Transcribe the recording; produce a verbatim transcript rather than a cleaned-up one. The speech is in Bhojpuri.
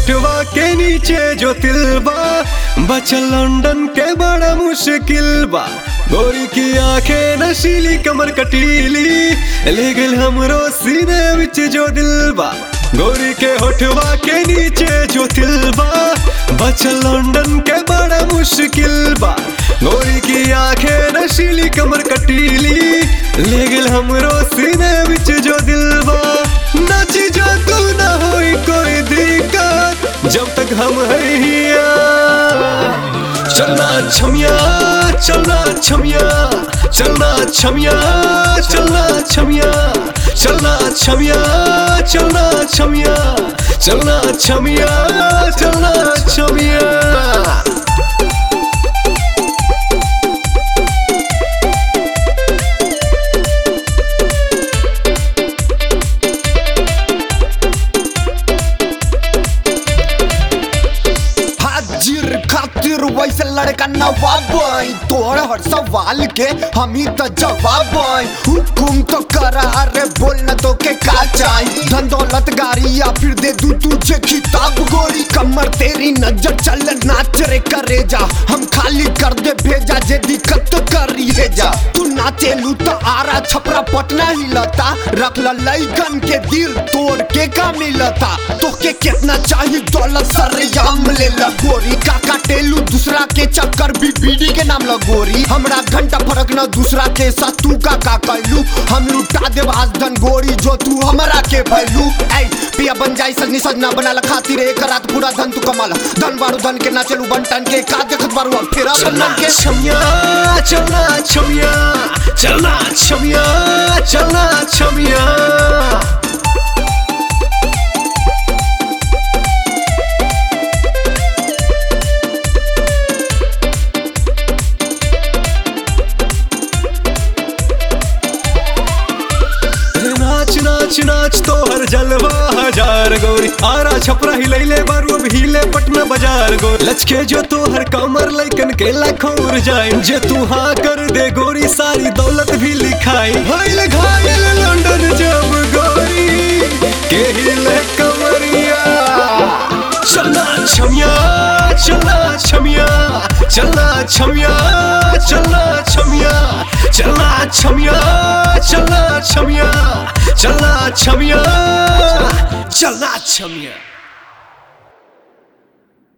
होठवा के नीचे जो तिल बा, बचल लंदन के बड़ा मुश्किल बा। गोरी की आंखें नशीली कमर कटीली, ले गल हमरो सीने विच जो दिल बा। गोरी के होठवा के नीचे जो तिल बा, बचल लंदन के बड़ा मुश्किल बा। गोरी की आंखें नशीली कमर कटीली, ले गल हमरो सीने विच जो दिल बा। नाची जो तू ना होई कोई दिक्कत, जब तक हम है हिया। चलना छमिया चलना छमिया, चलना छमिया चलना छमिया, चलना छमिया चलना छमिया, चलना छमिया चलना छमिया। खातिर वैसे लड़का नवाब, तोड़ हर सवाल के हम ही तो जवाब। हुकुम तो करा रे, बोल न तो के का चाहिए, धन दौलत गाड़ी या फिर दे दूं तुझे खिताब। गोरी कमर तेरी नजर चल नाच रे करे जा, हम खाली कर दे भेजा जे दिक्कत तो करिए जा। तू नाचे लू तो आरा छपरा पटना ही लता, रख ल लइकन के दिल तोड़ के का मिलता। तो के कितना चाहिए दौलत सरेआम ले ला गोरी, का काटेलू दूसरा के चक्कर भी बीड़ी के नाम लगोरी। हमरा घंटा फर्क न दूसरा के साथ, तू का का कैलू हम लुटा देव आज धन गोरी जो तू हमरा के भैलू। ऐ पिया बन जाई सजनी सजना बना ला खातिर एक रात पूरा धन तू कमाला। धन बारू धन के ना चलू बंटन के का देखत बारू अब फिर चलना छमिया चलना छमिया, चलना छमिया चलना छमिया। नाच नाच नाच तो हर जलवा हजार गोरी, आरा छपरा हिलैले बारू अब हिले पटना बाजार गोरी। लचके जो तो हर कमर लइकन के लाखोर जाए, जे तू हाँ कर दे गोरी सारी दौलत भी लिखाई। भइल घायल लंदन जब गोरी के हिले कमरिया। चलना छमिया चलना छमिया, चलना छमिया चलना छमिया, चलना छमिया चलना छमिया, चलना छमिया चलना छमिया।